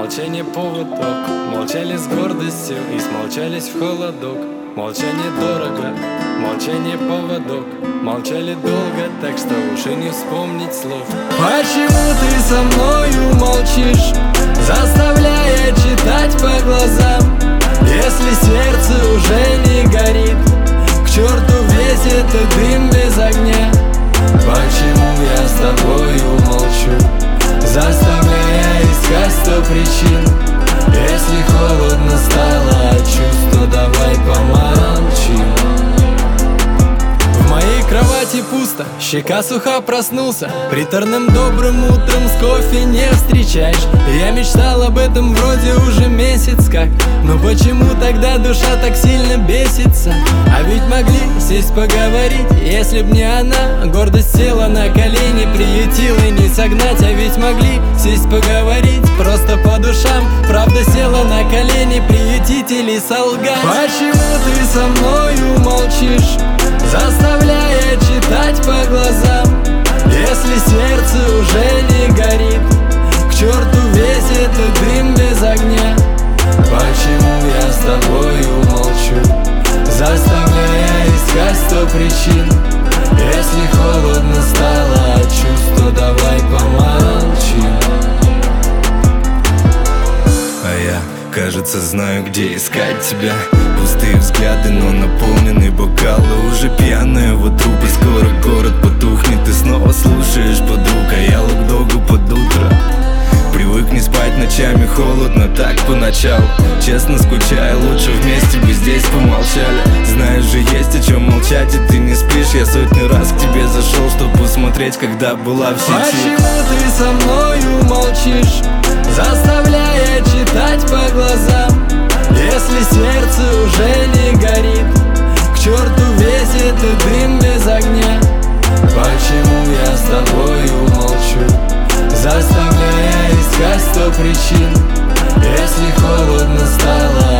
молчание поводок. Молчали с гордостью и смолчались в холодок. Молчание дорого, молчание поводок. Молчали долго, так что уж и не вспомнить слов. Почему ты со мною молчишь, заставляя читать по глазам? Если сердце уже не горит, к черту весь этот дым без огня. Почему я с тобою молчу, заставляя искать 100 причин? Если холодно стало от чувств, то давай помолчим. В моей кровати пусто, щека суха, проснулся. Приторным добрым утром с кофе не встречаешь. Я мечтал об этом вроде уже месяц как. Но почему тогда душа так сильно бесится? А ведь могли сесть поговорить, если б не она. Гордость села на колени, приютила и не согнать. А ведь могли сесть поговорить просто по душам. Правда села на колени, приютить или солгать. Почему ты со мною молчишь, заставляя читать по глазам? Если сердце уже не горит, к черту весь этот дым без огня. Почему я с тобою молчу, заставляя искать 100 причин? Если холодно стало от чувств, то давай помолчим. А я, кажется, знаю, где искать тебя. Пустые взгляды, но наполненные бокалы. Уже пьяная вот трупы, скоро город потухнет. Ты снова слушаешь подруг, а я лук-догу под утро. Привык не спать ночами, холодно так поначалу. Честно скучаю, лучше вместе бы здесь помолчали. Знаешь же, есть о чем молчать, и ты не спишь. Я сотни раз к тебе зашел, чтобы посмотреть, когда была в сети. Почему ты со мною молчишь, заставляя читать по глазам? Если сердце уже не горит, к черту весь этот дым без огня. Почему я с тобою молчу, заставляя искать 100 причин? Если холодно стало